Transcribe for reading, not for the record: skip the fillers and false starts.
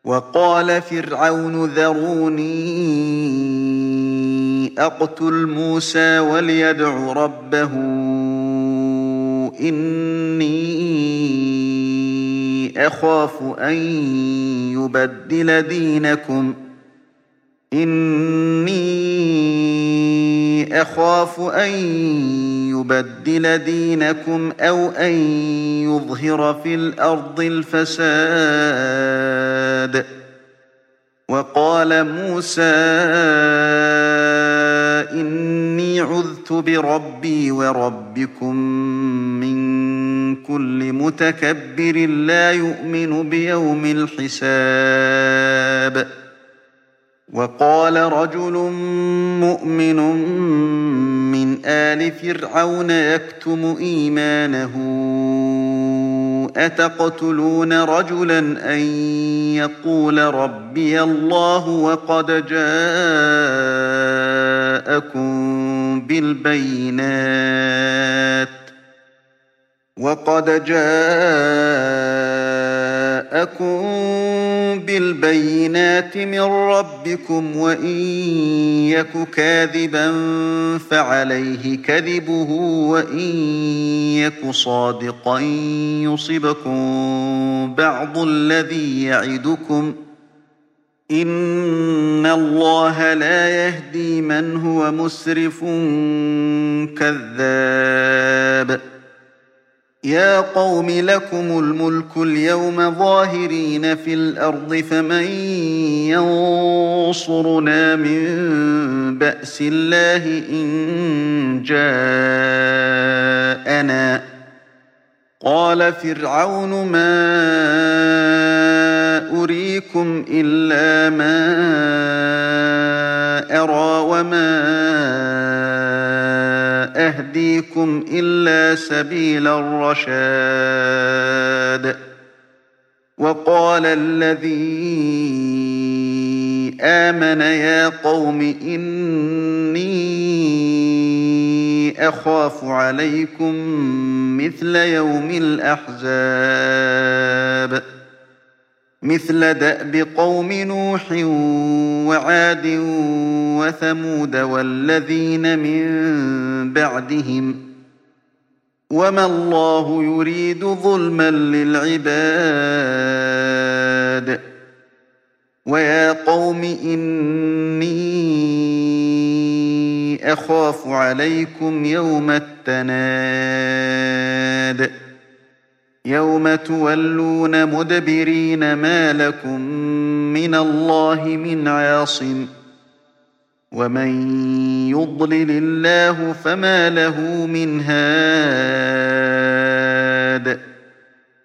وقال فرعون ذروني أقتل موسى وليدع ربه إني أخاف أن يبدل دينكم أو أن يظهر في الأرض الفساد. وقال موسى إني عذت بربي وربكم من كل متكبر لا يؤمن بيوم الحساب. وقال رجل مؤمن من آل فرعون يكتم إيمانه أتقتلون رجلا أن يقول ربي الله وقد جاءكم بالبينات من ربكم وإن يك كاذبا فعليه كذبه وإن يك صادقا يصبكم بعض الذي يعدكم إن الله لا يهدي من هو مسرف كذاب. يا قوم لكم الملك اليوم ظاهرين في الأرض فمن ينصرنا من بأس الله إن جاءنا. قال فرعون ما أريكم إلا ما أرى وما أهديكم إلا سبيل الرشاد. وقال الذي آمن يا قوم إني أخاف عليكم مثل يوم الأحزاب مثل دأب قوم نوح وعاد وثمود والذين من بعدهم وما الله يريد ظلما للعباد. ويا قوم إني أخاف عليكم يوم التناد يوم تولون مدبرين ما لكم من الله من عاصم ومن يضلل الله فما له من هاد.